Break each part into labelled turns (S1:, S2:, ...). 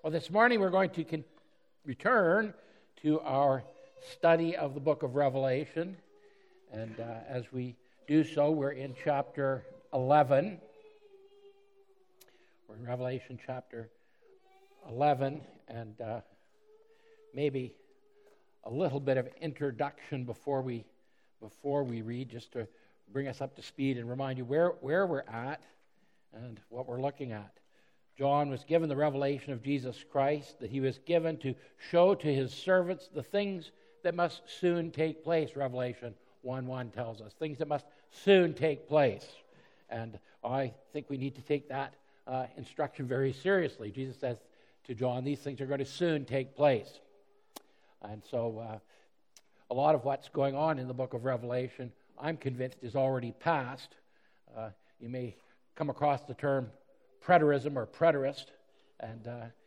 S1: Well, this morning we're going to return to our study of the book of Revelation. And as we do so, we're in chapter 11. We're in Revelation chapter 11, and maybe a little bit of introduction before we read, just to bring us up to speed and remind you where we're at and what we're looking at. John was given the revelation of Jesus Christ, that he was given to show to his servants the things that must soon take place. Revelation 1:1 tells us, things that must soon take place. And I think we need to take that instruction very seriously. Jesus says to John, these things are going to soon take place. And so a lot of what's going on in the book of Revelation, I'm convinced, is already past. You may come across the term preterism or preterist, and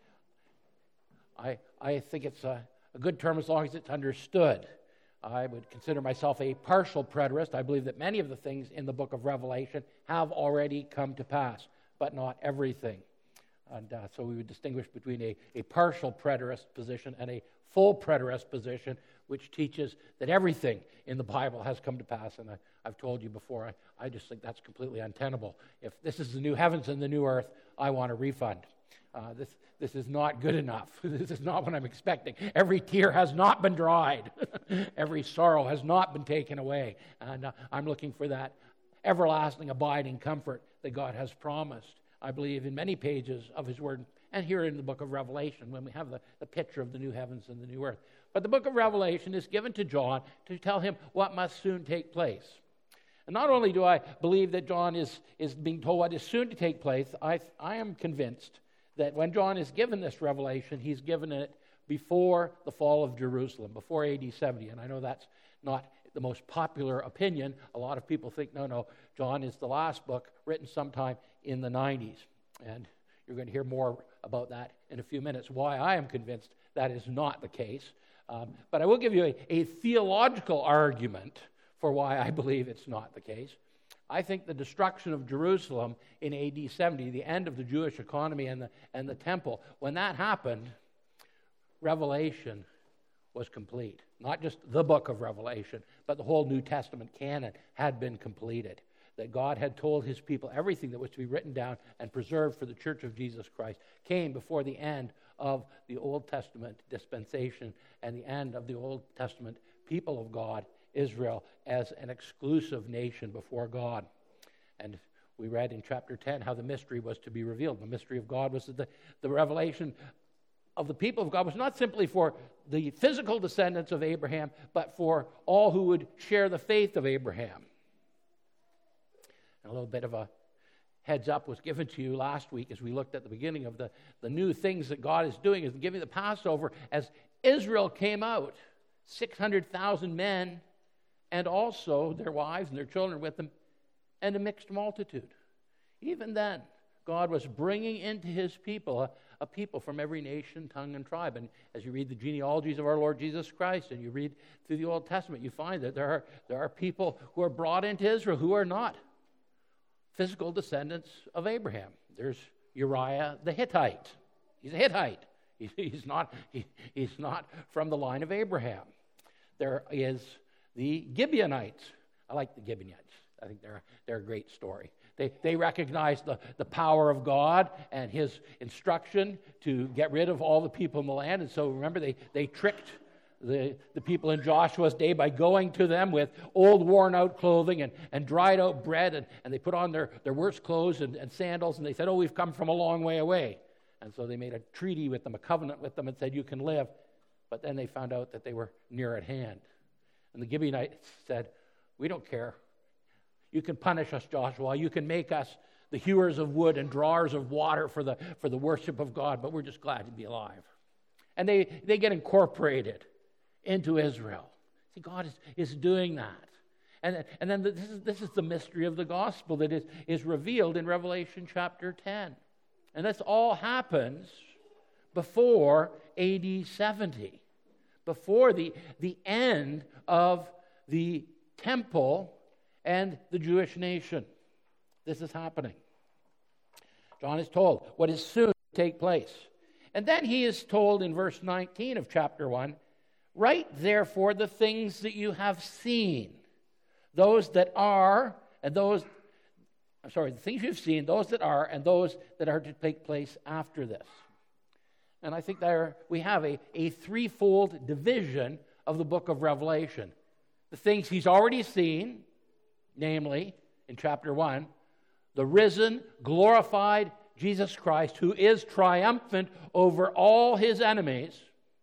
S1: I think it's a good term as long as it's understood. I would consider myself a partial preterist. I believe that many of the things in the book of Revelation have already come to pass, but not everything. And so we would distinguish between a partial preterist position and a full preterist position, which teaches that everything in the Bible has come to pass. And I've told you before, I just think that's completely untenable. If this is the new heavens and the new earth, I want a refund. This is not good enough. This is not what I'm expecting. Every tear has not been dried. Every sorrow has not been taken away. And I'm looking for that everlasting, abiding comfort that God has promised. I believe in many pages of his word, and here in the book of Revelation, when we have the picture of the new heavens and the new earth. But the book of Revelation is given to John to tell him what must soon take place. And not only do I believe that John is being told what is soon to take place, I am convinced that when John is given this revelation, he's given it before the fall of Jerusalem, before AD 70. And I know that's not the most popular opinion. A lot of people think, no, John is the last book written sometime in the 90s. And you're going to hear more about that in a few minutes, why I am convinced that is not the case. But I will give you a theological argument for why I believe it's not the case. I think the destruction of Jerusalem in AD 70, the end of the Jewish economy and the temple, when that happened, Revelation was complete. Not just the book of Revelation, but the whole New Testament canon had been completed. That God had told his people everything that was to be written down and preserved for the Church of Jesus Christ came before the end of the Old Testament dispensation and the end of the Old Testament people of God, Israel, as an exclusive nation before God. And we read in chapter 10 how the mystery was to be revealed. The mystery of God was that the revelation of the people of God was not simply for the physical descendants of Abraham, but for all who would share the faith of Abraham. And a little bit of a heads up was given to you last week as we looked at the beginning of the new things that God is doing, is giving the Passover as Israel came out, 600,000 men, and also their wives and their children with them, and a mixed multitude. Even then, God was bringing into his people a people from every nation, tongue, and tribe. And as you read the genealogies of our Lord Jesus Christ and you read through the Old Testament, you find that there are people who are brought into Israel who are not physical descendants of Abraham. There's Uriah the Hittite. He's a Hittite. He's not from the line of Abraham. There is the Gibeonites. I like the Gibeonites. I think they're a great story. They recognize the power of God and his instruction to get rid of all the people in the land. And so remember, they tricked the people in Joshua's day by going to them with old worn-out clothing and dried-out bread, and they put on their worst clothes and sandals, and they said, we've come from a long way away. And so they made a treaty with them, a covenant with them, and said, you can live. But then they found out that they were near at hand. And the Gibeonites said, we don't care. You can punish us, Joshua. You can make us the hewers of wood and drawers of water for the worship of God, but we're just glad to be alive. And they get incorporated into Israel. See, God is doing that. And then this is the mystery of the gospel that is revealed in Revelation chapter 10. And this all happens before AD 70, before the end of the temple and the Jewish nation. This is happening. John is told what is soon to take place. And then he is told in verse 19 of chapter 1, write therefore the things that you have seen, those that are, and those, the things you've seen, those that are, and those that are to take place after this. And I think there we have a threefold division of the book of Revelation. The things he's already seen, namely, in chapter 1, the risen, glorified Jesus Christ, who is triumphant over all his enemies.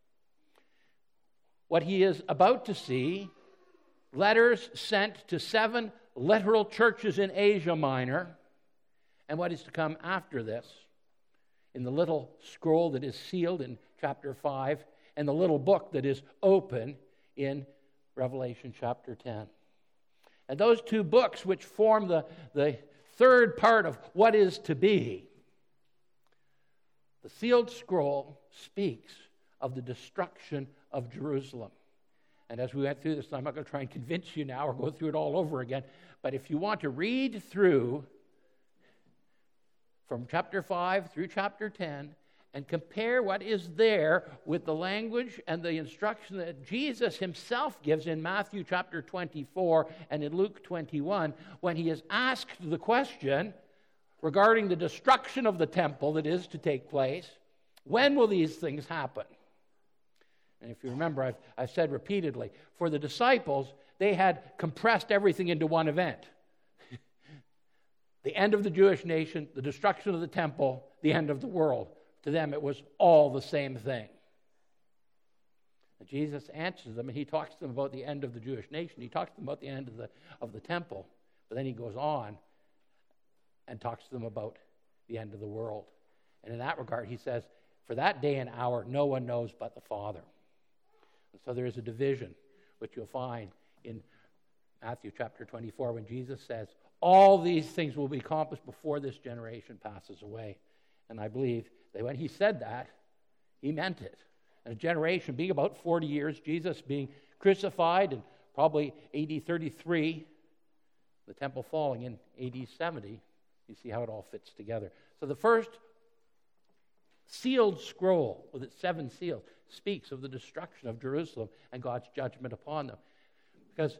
S1: What he is about to see, letters sent to 7 literal churches in Asia Minor, and what is to come after this, in the little scroll that is sealed in chapter 5, and the little book that is open in Revelation chapter 10. And those two books, which form the third part of what is to be, the sealed scroll speaks of the destruction of Jerusalem. And as we went through this, I'm not going to try and convince you now or go through it all over again, but if you want to read through from chapter 5 through chapter 10 and compare what is there with the language and the instruction that Jesus himself gives in Matthew chapter 24 and in Luke 21, when he is asked the question regarding the destruction of the temple that is to take place, when will these things happen? And if you remember, I've said repeatedly, for the disciples, they had compressed everything into one event. The end of the Jewish nation, the destruction of the temple, the end of the world. To them, it was all the same thing. And Jesus answers them, and he talks to them about the end of the Jewish nation. He talks to them about the end of the temple. But then he goes on and talks to them about the end of the world. And in that regard, he says, for that day and hour, no one knows but the Father. And so there is a division, which you'll find in Matthew chapter 24, when Jesus says, all these things will be accomplished before this generation passes away. And I believe that when he said that, he meant it. And a generation being about 40 years, Jesus being crucified in probably AD 33, the temple falling in AD 70, you see how it all fits together. So the first sealed scroll with its 7 seals speaks of the destruction of Jerusalem and God's judgment upon them. Because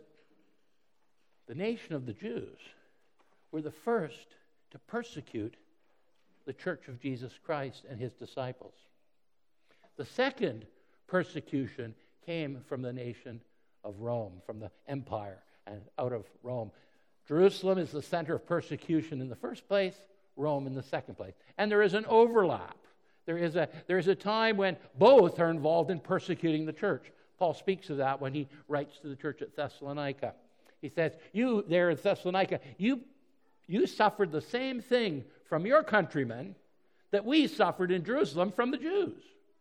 S1: the nation of the Jews were the first to persecute the church of Jesus Christ and his disciples. The second persecution came from the nation of Rome, from the empire and out of Rome. Jerusalem is the center of persecution in the first place, Rome in the second place. And there is an overlap. There is a time when both are involved in persecuting the church. Paul speaks of that when he writes to the church at Thessalonica. He says, you there in Thessalonica, you suffered the same thing from your countrymen that we suffered in Jerusalem from the Jews.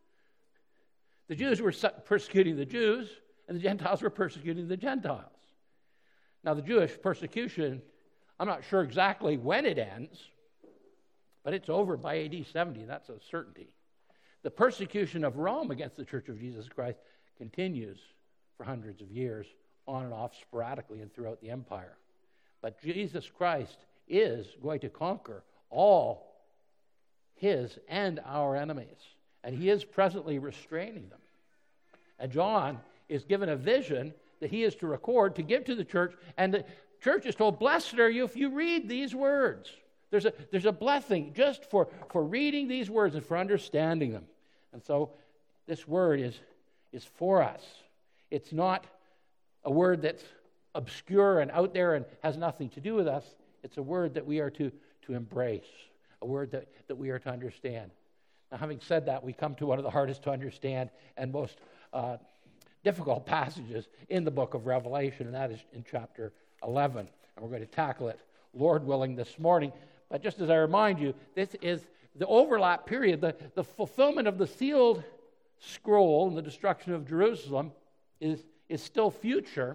S1: The Jews were persecuting the Jews, and the Gentiles were persecuting the Gentiles. Now, the Jewish persecution, I'm not sure exactly when it ends, but it's over by AD 70, that's a certainty. The persecution of Rome against the Church of Jesus Christ continues for hundreds of years, on and off sporadically and throughout the empire. But Jesus Christ is going to conquer all his and our enemies. And he is presently restraining them. And John is given a vision that he is to record, to give to the church. And the church is told, blessed are you if you read these words. There's a blessing just for reading these words and for understanding them. And so this word is for us. It's not a word that's obscure and out there and has nothing to do with us. It's a word that we are to embrace, a word that we are to understand. Now, having said that, we come to one of the hardest to understand and most difficult passages in the book of Revelation, and that is in chapter 11. And we're going to tackle it, Lord willing, this morning. But just as I remind you, this is the overlap period, the fulfillment of the sealed scroll and the destruction of Jerusalem is still future.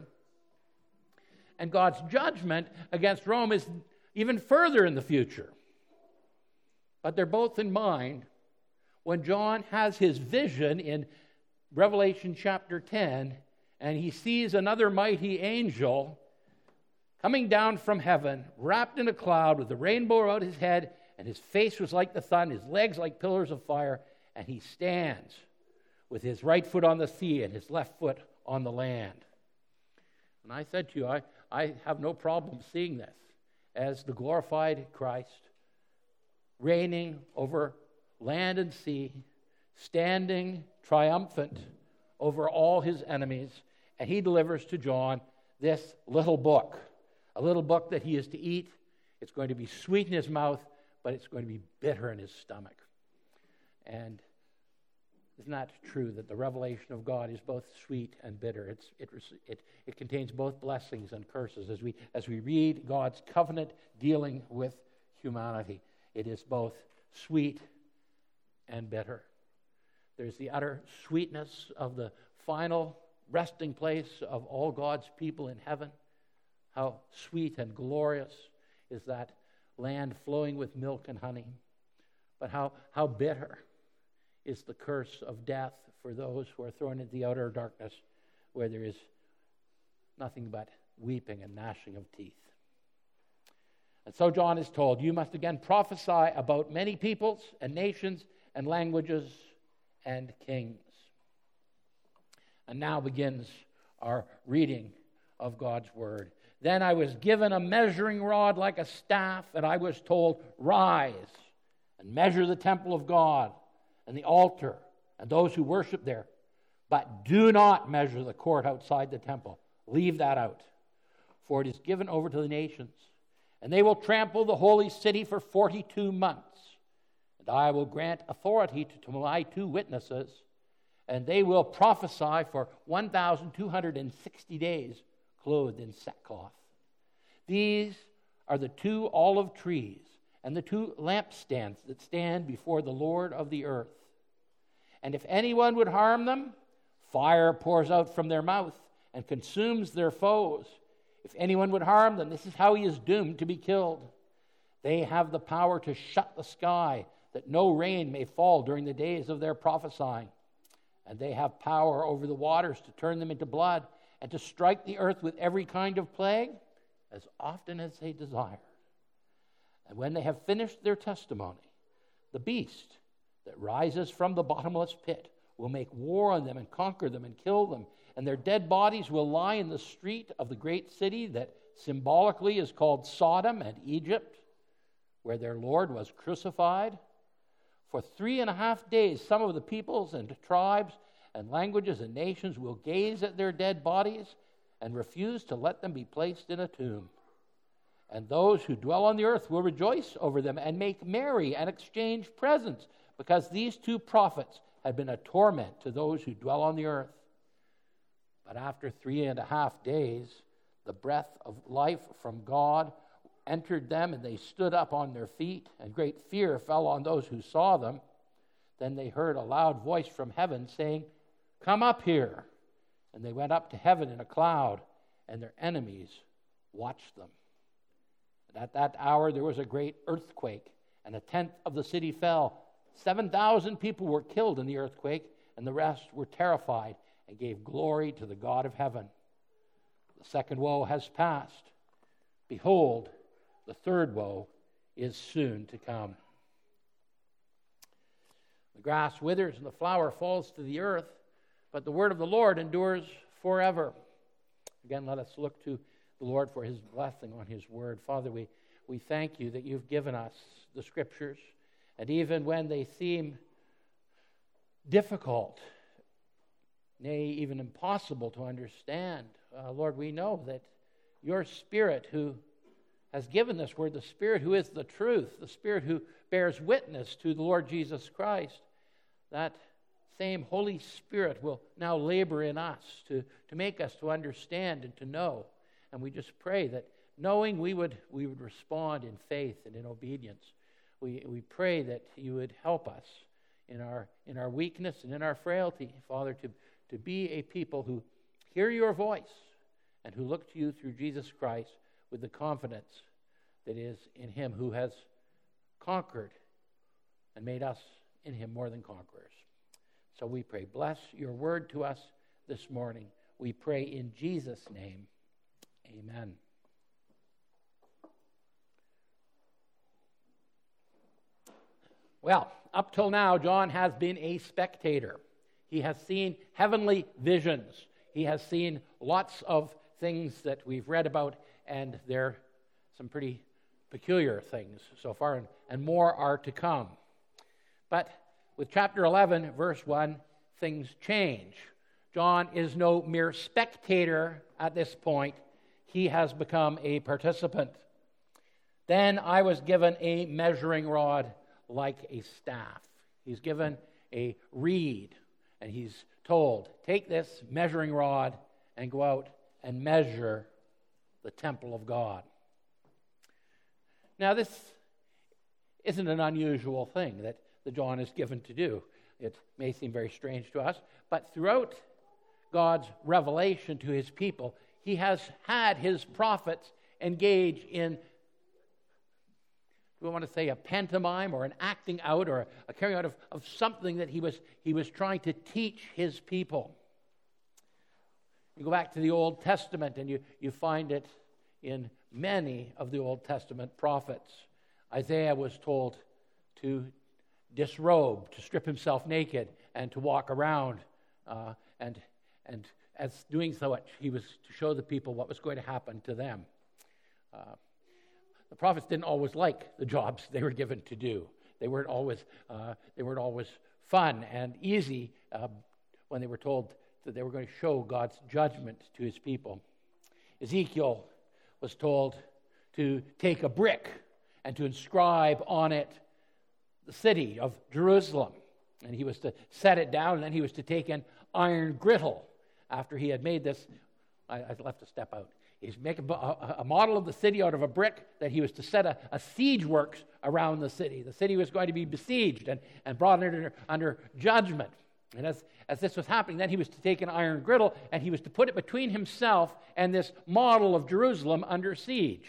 S1: And God's judgment against Rome is even further in the future. But they're both in mind when John has his vision in Revelation chapter 10, and he sees another mighty angel coming down from heaven, wrapped in a cloud with the rainbow about his head, and his face was like the sun, his legs like pillars of fire, and he stands with his right foot on the sea and his left foot on the land. And I said to you, I have no problem seeing this as the glorified Christ reigning over land and sea, standing triumphant over all his enemies, and he delivers to John this little book, a little book that he is to eat. It's going to be sweet in his mouth, but it's going to be bitter in his stomach. And isn't that true, that the revelation of God is both sweet and bitter? It contains both blessings and curses. As we read God's covenant dealing with humanity, it is both sweet and bitter. There's the utter sweetness of the final resting place of all God's people in heaven. How sweet and glorious is that land flowing with milk and honey. But how bitter is the curse of death for those who are thrown into the outer darkness, where there is nothing but weeping and gnashing of teeth. And so John is told, you must again prophesy about many peoples and nations and languages and kings. And now begins our reading of God's word. Then I was given a measuring rod like a staff, and I was told, rise and measure the temple of God and the altar and those who worship there. But do not measure the court outside the temple. Leave that out. For it is given over to the nations, and they will trample the holy city for 42 months. And I will grant authority to my 2 witnesses, and they will prophesy for 1,260 days, clothed in sackcloth. These are the 2 olive trees and the 2 lampstands that stand before the Lord of the earth. And if anyone would harm them, fire pours out from their mouth and consumes their foes. If anyone would harm them, this is how he is doomed to be killed. They have the power to shut the sky, that no rain may fall during the days of their prophesying. And they have power over the waters to turn them into blood, and to strike the earth with every kind of plague, as often as they desire. And when they have finished their testimony, the beast that rises from the bottomless pit will make war on them and conquer them and kill them, and their dead bodies will lie in the street of the great city that symbolically is called Sodom and Egypt, where their Lord was crucified. For 3.5 days, some of the peoples and tribes and languages and nations will gaze at their dead bodies and refuse to let them be placed in a tomb. And those who dwell on the earth will rejoice over them and make merry and exchange presents, because these 2 prophets had been a torment to those who dwell on the earth. But after 3.5 days, the breath of life from God entered them, and they stood up on their feet, and great fear fell on those who saw them. Then they heard a loud voice from heaven saying, come up here. And they went up to heaven in a cloud, and their enemies watched them. And at that hour there was a great earthquake, and 1/10 of the city fell. 7,000 people were killed in the earthquake, and the rest were terrified and gave glory to the God of heaven. The second woe has passed. Behold, the third woe is soon to come. The grass withers and the flower falls to the earth, but the word of the Lord endures forever. Again, let us look to the Lord for his blessing on his word. Father, we thank you that you've given us the scriptures, and even when they seem difficult, nay, even impossible to understand, Lord, we know that your Spirit who has given this word, the Spirit who is the truth, the Spirit who bears witness to the Lord Jesus Christ, that same Holy Spirit will now labor in us to make us to understand and to know. And we just pray that knowing we would respond in faith and in obedience. We pray that you would help us in our weakness and in our frailty, Father, to be a people who hear your voice and who look to you through Jesus Christ with the confidence that is in him who has conquered and made us in him more than conquerors. So we pray, bless your word to us this morning. We pray in Jesus' name. Amen. Well, up till now, John has been a spectator. He has seen heavenly visions. He has seen lots of things that we've read about, and they're some pretty peculiar things so far, and more are to come. But with chapter 11, verse 1, things change. John is no mere spectator at this point. He has become a participant. Then I was given a measuring rod like a staff. He's given a reed, and he's told, take this measuring rod and go out and measure the temple of God. Now, this isn't an unusual thing that John is given to do. It may seem very strange to us, but throughout God's revelation to his people, he has had his prophets engage in, do we want to say a pantomime or an acting out or a carrying out of something that he was trying to teach his people. You go back to the Old Testament and you find it in many of the Old Testament prophets. Isaiah was told to disrobe, to strip himself naked, and to walk around. And as doing so, he was to show the people what was going to happen to them. The prophets didn't always like the jobs they were given to do. They weren't always fun and easy when they were told that they were going to show God's judgment to his people. Ezekiel was told to take a brick and to inscribe on it the city of Jerusalem. And he was to set it down, and then he was to take an iron griddle after he had made this. I left a step out. He's making a model of the city out of a brick that he was to set a siege works around the city. The city was going to be besieged and brought under judgment. And as this was happening, then he was to take an iron griddle and he was to put it between himself and this model of Jerusalem under siege.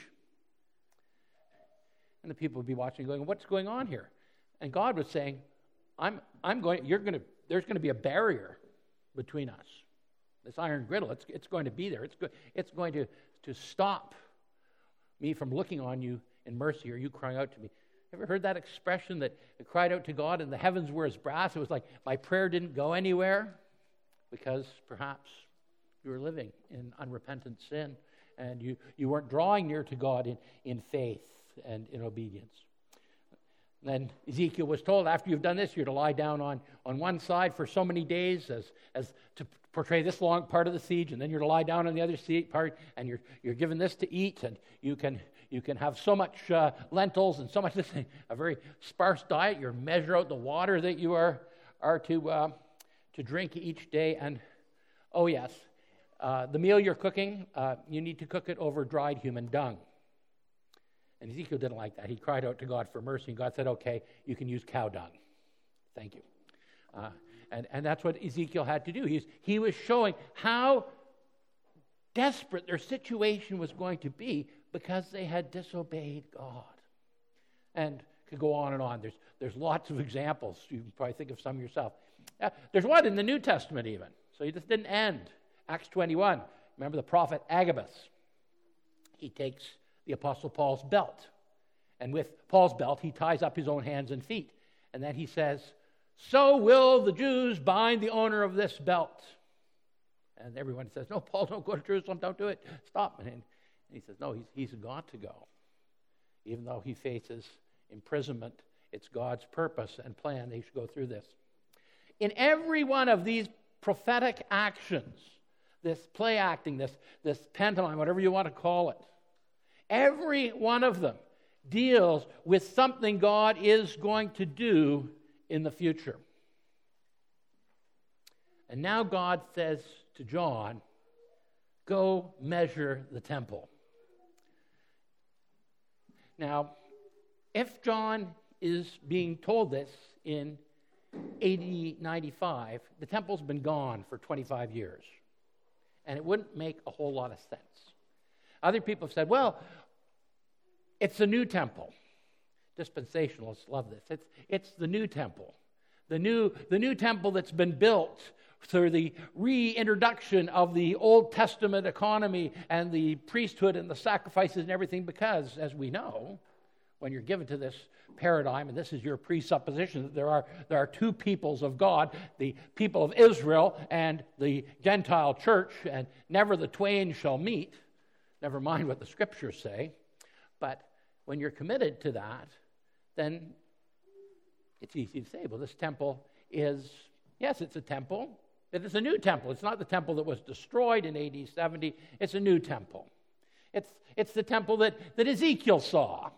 S1: And the people would be watching going, what's going on here? And God was saying, there's going to be a barrier between us. This iron griddle, it's going to be there. It's going to stop me from looking on you in mercy or you crying out to me. Ever heard that expression that it cried out to God and the heavens were as brass? It was like my prayer didn't go anywhere because perhaps you were living in unrepentant sin and you weren't drawing near to God in faith and in obedience. Then Ezekiel was told, after you've done this, you're to lie down on one side for so many days as to portray this long part of the siege, and then you're to lie down on the other part, and you're given this to eat, and you can have so much lentils and so much this thing, a very sparse diet. You measure out the water that you are to drink each day, and oh yes, the meal you're cooking, you need to cook it over dried human dung. And Ezekiel didn't like that. He cried out to God for mercy, and God said, okay, you can use cow dung. Thank you. And that's what Ezekiel had to do. He was showing how desperate their situation was going to be because they had disobeyed God. And could go on and on. There's lots of examples. You can probably think of some yourself. There's one in the New Testament even. So this didn't end. Acts 21. Remember the prophet Agabus. He takes the Apostle Paul's belt. And with Paul's belt, he ties up his own hands and feet. And then he says, so will the Jews bind the owner of this belt. And everyone says, no, Paul, don't go to Jerusalem, don't do it, stop. And he says, no, he's got to go. Even though he faces imprisonment, it's God's purpose and plan that he should go through this. In every one of these prophetic actions, this play acting, this pantomime, whatever you want to call it, every one of them deals with something God is going to do in the future. And now God says to John, go measure the temple. Now, if John is being told this in AD 95, the temple's been gone for 25 years. And it wouldn't make a whole lot of sense. Other people have said, well, it's a new temple. Dispensationalists love this. It's the new temple. The new temple that's been built through the reintroduction of the Old Testament economy and the priesthood and the sacrifices and everything, because, as we know, when you're given to this paradigm, and this is your presupposition, that there are two peoples of God, the people of Israel and the Gentile church, and never the twain shall meet, never mind what the scriptures say. But when you're committed to that, then it's easy to say, well, this temple is, yes, it's a temple, but it's a new temple. It's not the temple that was destroyed in AD 70. It's a new temple. It's the temple that Ezekiel saw.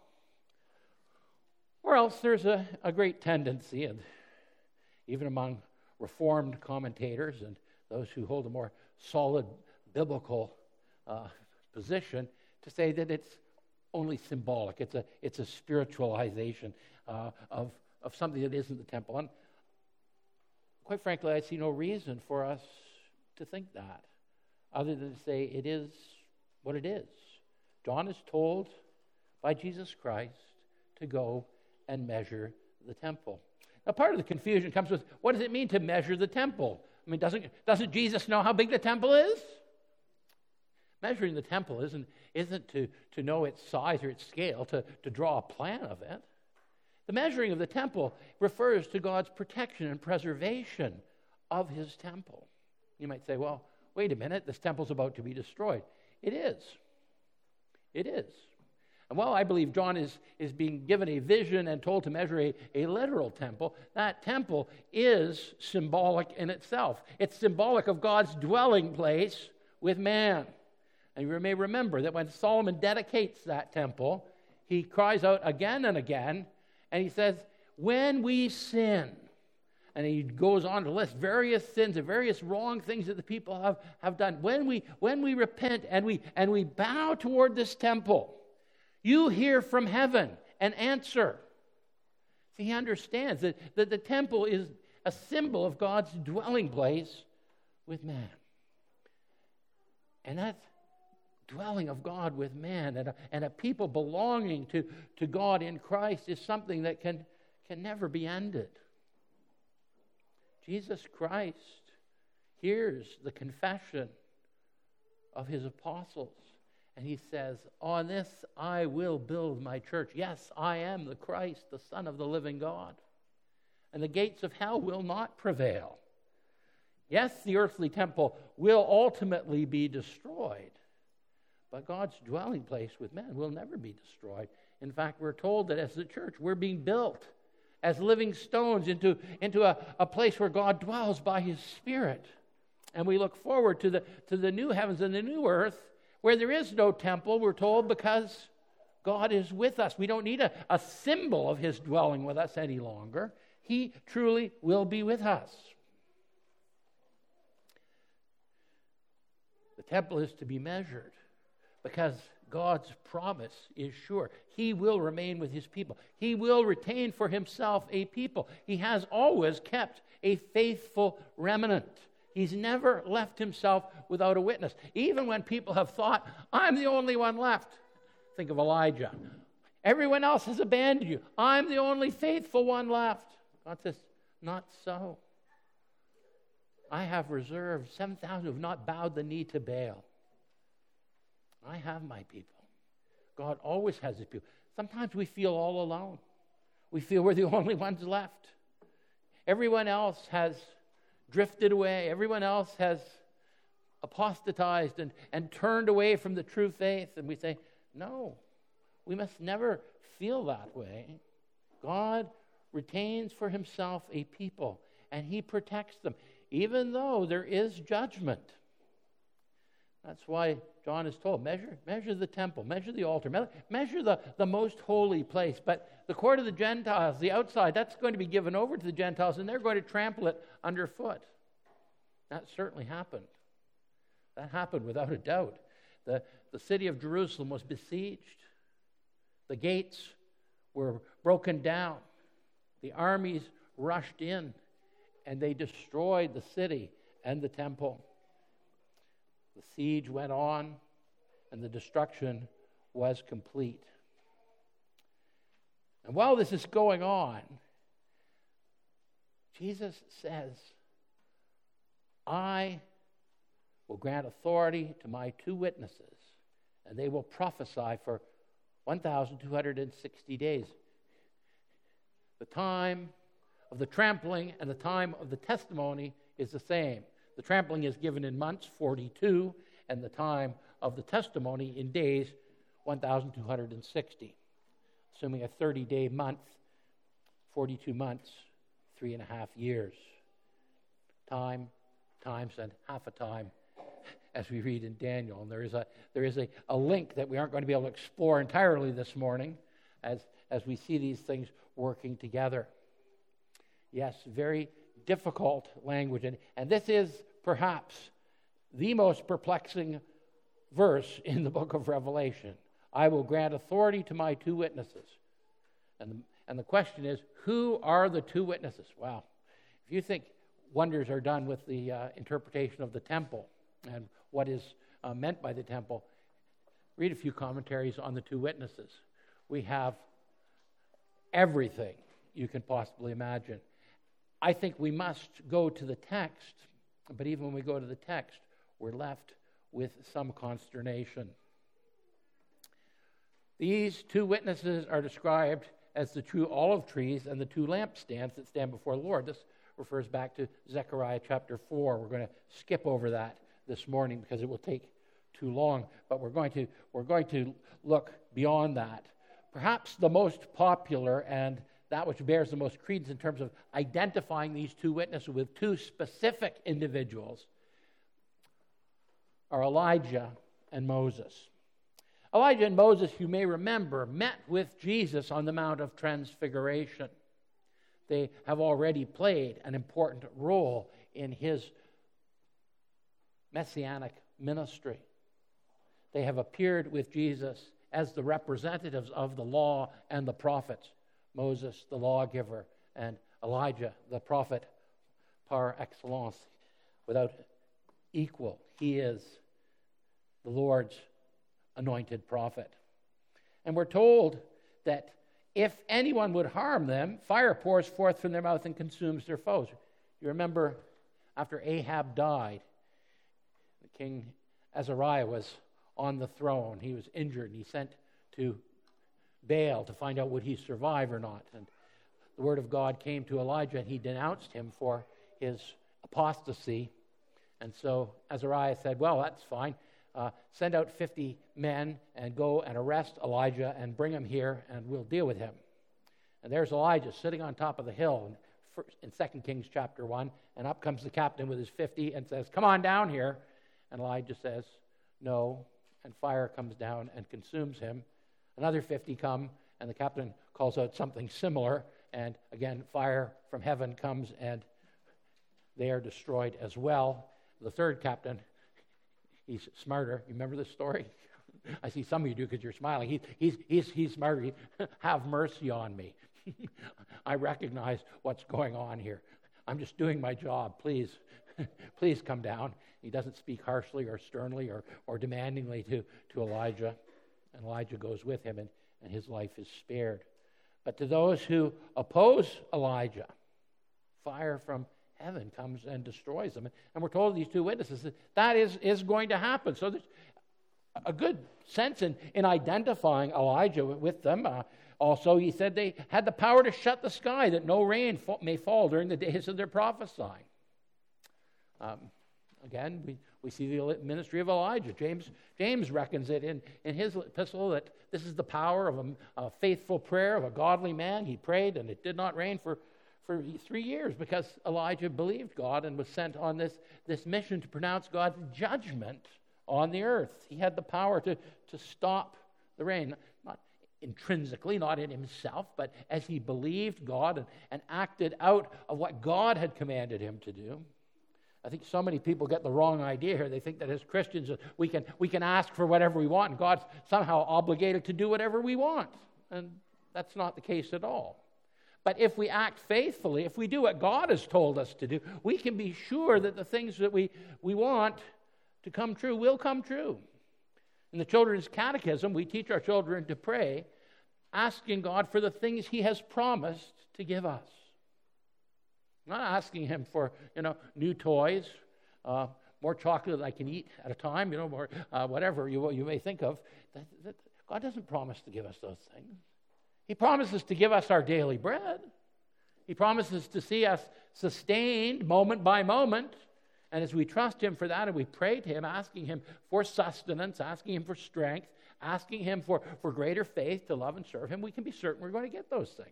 S1: Or else there's a great tendency, and even among Reformed commentators and those who hold a more solid biblical position, to say that it's only symbolic. It's a spiritualization of something that isn't the temple. And quite frankly, I see no reason for us to think that, other than to say it is what it is. John is told by Jesus Christ to go and measure the temple. Now, part of the confusion comes with, what does it mean to measure the temple? I mean, doesn't Jesus know how big the temple is? Measuring the temple isn't to know its size or its scale, to draw a plan of it. The measuring of the temple refers to God's protection and preservation of his temple. You might say, well, wait a minute, this temple's about to be destroyed. It is. It is. And while I believe John is being given a vision and told to measure a literal temple, that temple is symbolic in itself. It's symbolic of God's dwelling place with man. And you may remember that when Solomon dedicates that temple, he cries out again and again, and he says, when we sin, and he goes on to list various sins and various wrong things that the people have done. When we repent and we bow toward this temple, you hear from heaven and answer. See, he understands that the temple is a symbol of God's dwelling place with man. And that dwelling of God with man and a people belonging to God in Christ is something that can never be ended. Jesus Christ hears the confession of his apostles, and he says, on this I will build my church. Yes, I am the Christ, the Son of the living God. And the gates of hell will not prevail. Yes, the earthly temple will ultimately be destroyed, but God's dwelling place with men will never be destroyed. In fact, we're told that as the church, we're being built as living stones into a place where God dwells by his Spirit. And we look forward to the new heavens and the new earth where there is no temple, we're told, because God is with us. We don't need a symbol of his dwelling with us any longer. He truly will be with us. The temple is to be measured because God's promise is sure. He will remain with his people. He will retain for himself a people. He has always kept a faithful remnant. He's never left himself without a witness. Even when people have thought, I'm the only one left. Think of Elijah. Everyone else has abandoned you. I'm the only faithful one left. God says, not so. I have reserved 7,000 who have not bowed the knee to Baal. I have my people. God always has his people. Sometimes we feel all alone. We feel we're the only ones left. Everyone else has drifted away. Everyone else has apostatized and turned away from the true faith. And we say, no, we must never feel that way. God retains for himself a people, and he protects them, even though there is judgment. That's why John is told, measure the temple, measure the altar, measure the most holy place. But the court of the Gentiles, the outside, that's going to be given over to the Gentiles, and they're going to trample it underfoot. That certainly happened. That happened without a doubt. The city of Jerusalem was besieged. The gates were broken down. The armies rushed in, and they destroyed the city and the temple. The siege went on, and the destruction was complete. And while this is going on, Jesus says, I will grant authority to my two witnesses, and they will prophesy for 1,260 days. The time of the trampling and the time of the testimony is the same. The trampling is given in months, 42, and the time of the testimony in days, 1,260. Assuming a 30-day month, 42 months, 3.5 years. Time, times, and half a time, as we read in Daniel. And there is a link that we aren't going to be able to explore entirely this morning as we see these things working together. Yes, very difficult language. And this is perhaps the most perplexing verse in the book of Revelation. I will grant authority to my two witnesses. And the question is, who are the two witnesses? Well, if you think wonders are done with the interpretation of the temple and what is meant by the temple, read a few commentaries on the two witnesses. We have everything you can possibly imagine. I think we must go to the text, but even when we go to the text, we're left with some consternation. These two witnesses are described as the true olive trees and the two lampstands that stand before the Lord. This refers back to Zechariah chapter 4. We're going to skip over that this morning because it will take too long, but we're going to look beyond that. Perhaps the most popular and that which bears the most credence in terms of identifying these two witnesses with two specific individuals are Elijah and Moses. Elijah and Moses, you may remember, met with Jesus on the Mount of Transfiguration. They have already played an important role in his messianic ministry. They have appeared with Jesus as the representatives of the law and the prophets. Moses, the lawgiver, and Elijah, the prophet par excellence, without equal. He is the Lord's anointed prophet. And we're told that if anyone would harm them, fire pours forth from their mouth and consumes their foes. You remember after Ahab died, the king Azariah was on the throne. He was injured, and he sent to Baal to find out would he survive or not. And the word of God came to Elijah, and he denounced him for his apostasy. And so Azariah said, well, that's fine. Send out 50 men and go and arrest Elijah and bring him here, and we'll deal with him. And there's Elijah sitting on top of the hill in 2 Kings chapter 1, and up comes the captain with his 50 and says, come on down here. And Elijah says, no, and fire comes down and consumes him. Another 50 come, and the captain calls out something similar, and again, fire from heaven comes, and they are destroyed as well. The third captain, he's smarter. You remember this story? I see some of you do because you're smiling. He's smarter. Have mercy on me. I recognize what's going on here. I'm just doing my job. Please come down. He doesn't speak harshly or sternly or demandingly to Elijah. And Elijah goes with him, and his life is spared. But to those who oppose Elijah, fire from heaven comes and destroys them. And we're told these two witnesses that is going to happen. So there's a good sense in identifying Elijah with them. Also, he said they had the power to shut the sky that no rain may fall during the days of their prophesying. Again, we see the ministry of Elijah. James reckons it in his epistle that this is the power of a faithful prayer of a godly man. He prayed, and it did not rain for 3 years because Elijah believed God and was sent on this mission to pronounce God's judgment on the earth. He had the power to stop the rain, not intrinsically, not in himself, but as he believed God and acted out of what God had commanded him to do. I think so many people get the wrong idea here. They think that as Christians we can ask for whatever we want, and God's somehow obligated to do whatever we want. And that's not the case at all. But if we act faithfully, if we do what God has told us to do, we can be sure that the things that we want to come true will come true. In the Children's Catechism, we teach our children to pray, asking God for the things He has promised to give us. Not asking Him for, new toys, more chocolate I can eat at a time, more whatever you may think of. God doesn't promise to give us those things. He promises to give us our daily bread. He promises to see us sustained moment by moment. And as we trust Him for that and we pray to Him, asking Him for sustenance, asking Him for strength, asking Him for greater faith to love and serve Him, we can be certain we're going to get those things.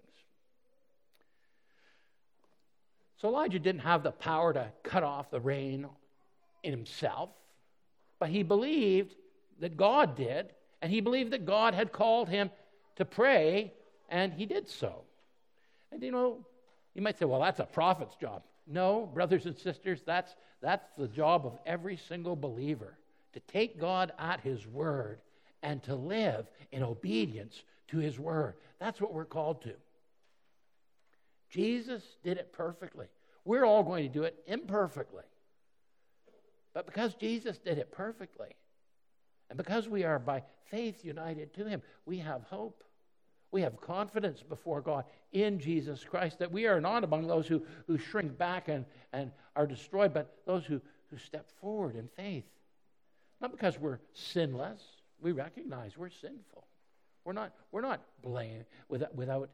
S1: So Elijah didn't have the power to cut off the rain in himself, but he believed that God did, and he believed that God had called him to pray, and he did so. And you might say, well, that's a prophet's job. No, brothers and sisters, that's the job of every single believer, to take God at His word and to live in obedience to His word. That's what we're called to. Jesus did it perfectly. We're all going to do it imperfectly. But because Jesus did it perfectly, and because we are by faith united to Him, we have hope. We have confidence before God in Jesus Christ, that we are not among those who shrink back and are destroyed, but those who step forward in faith. Not because we're sinless. We recognize we're sinful. We're not blamed without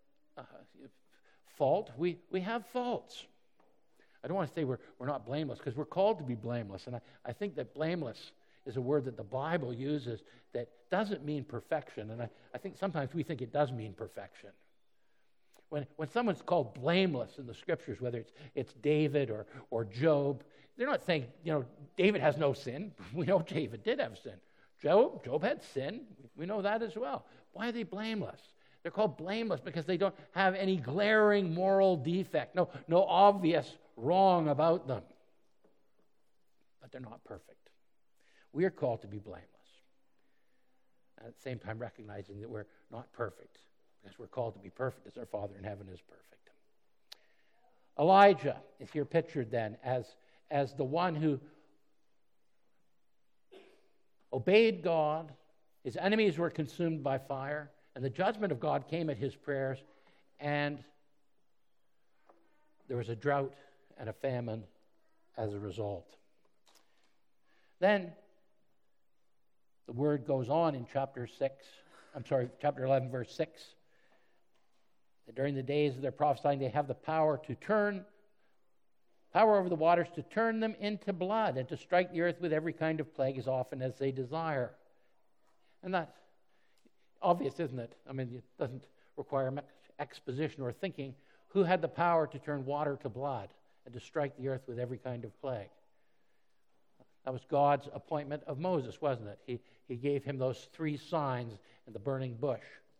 S1: fault. We have faults. I don't want to say we're not blameless, because we're called to be blameless. And I think that blameless is a word that the Bible uses that doesn't mean perfection. And I think sometimes we think it does mean perfection. When someone's called blameless in the Scriptures, whether it's David or Job, they're not saying, David has no sin. We know David did have sin. Job had sin. We know that as well. Why are they blameless? They're called blameless because they don't have any glaring moral defect, no obvious wrong about them. But they're not perfect. We are called to be blameless. And at the same time, recognizing that we're not perfect, because we're called to be perfect as our Father in heaven is perfect. Elijah is here pictured then as the one who obeyed God. His enemies were consumed by fire, and the judgment of God came at his prayers, and there was a drought and a famine as a result. Then the word goes on in chapter 11, verse 6, that during the days of their prophesying, they have the power over the waters to turn them into blood and to strike the earth with every kind of plague as often as they desire. And that's obvious, isn't it? I mean, it doesn't require much exposition or thinking. Who had the power to turn water to blood and to strike the earth with every kind of plague? That was God's appointment of Moses, wasn't it? He gave him those 3 signs in the burning bush.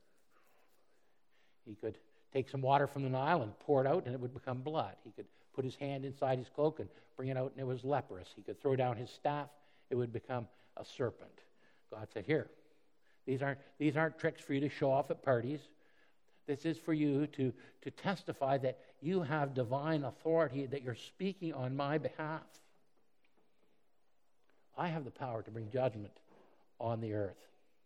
S1: He could take some water from the Nile and pour it out, and it would become blood. He could put his hand inside his cloak and bring it out, and it was leprous. He could throw down his staff, it would become a serpent. God said, here, these aren't tricks for you to show off at parties. This is for you to testify that you have divine authority, that you're speaking on my behalf. I have the power to bring judgment on the earth.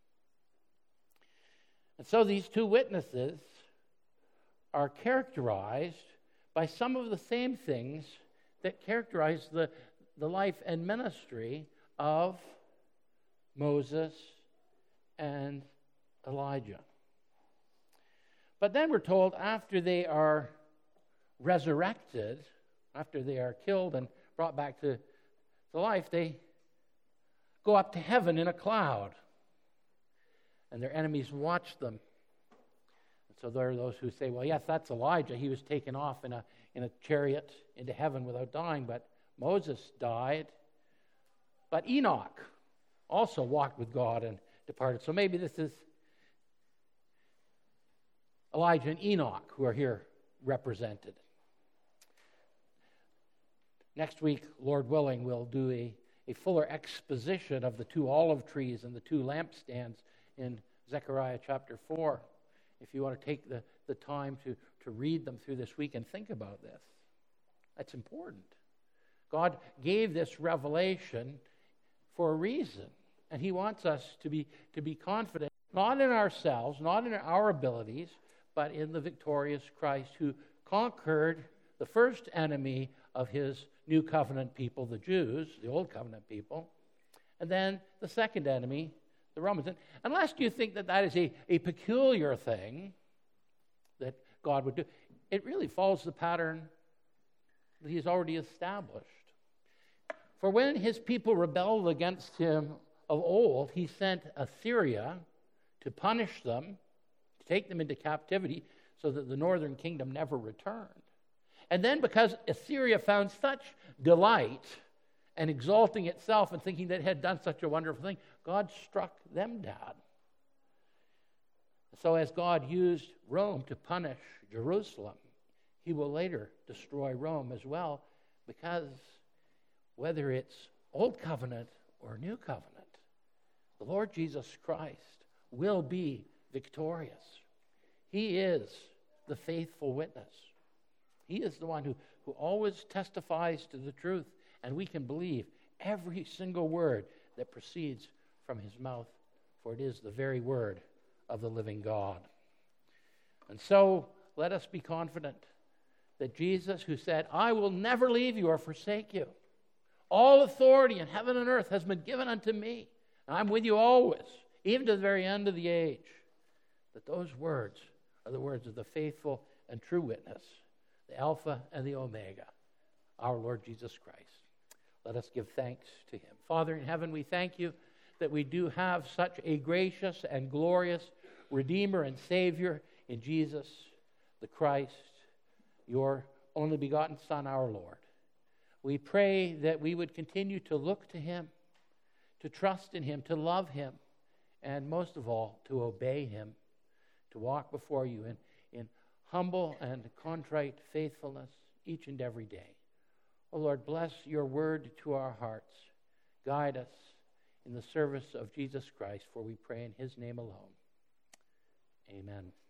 S1: And so these 2 witnesses are characterized by some of the same things that characterize the life and ministry of Moses and Elijah. But then we're told after they are resurrected, after they are killed and brought back to life, they go up to heaven in a cloud, and their enemies watch them. And so there are those who say, well, yes, that's Elijah. He was taken off in a chariot into heaven without dying, but Moses died. But Enoch also walked with God and departed. So maybe this is Elijah and Enoch who are here represented. Next week, Lord willing, we'll do a fuller exposition of the 2 olive trees and the 2 lampstands in Zechariah chapter 4. If you want to take the time to read them through this week and think about this. That's important. God gave this revelation for a reason, and He wants us to be confident, not in ourselves, not in our abilities, but in the victorious Christ who conquered the first enemy of His new covenant people, the Jews, the old covenant people, and then the second enemy, the Romans. And unless you think that that is a peculiar thing that God would do, it really follows the pattern that he's already established. For when his people rebelled against him of old, he sent Assyria to punish them, to take them into captivity, so that the northern kingdom never returned. And then because Assyria found such delight and exalting itself and thinking that it had done such a wonderful thing, God struck them down. So as God used Rome to punish Jerusalem, he will later destroy Rome as well, because whether it's Old Covenant or New Covenant, the Lord Jesus Christ will be victorious. He is the faithful witness. He is the one who always testifies to the truth, and we can believe every single word that proceeds from his mouth, for it is the very word of the living God. And so let us be confident that Jesus, who said, I will never leave you or forsake you, all authority in heaven and earth has been given unto me, and I'm with you always, even to the very end of the age, that those words are the words of the faithful and true witness, the Alpha and the Omega, our Lord Jesus Christ. Let us give thanks to him. Father in heaven, we thank you that we do have such a gracious and glorious Redeemer and Savior in Jesus the Christ, your only begotten Son, our Lord. We pray that we would continue to look to him, to trust in him, to love him, and most of all, to obey him, to walk before you in humble and contrite faithfulness each and every day. Oh Lord, bless your word to our hearts. Guide us in the service of Jesus Christ, for we pray in his name alone. Amen.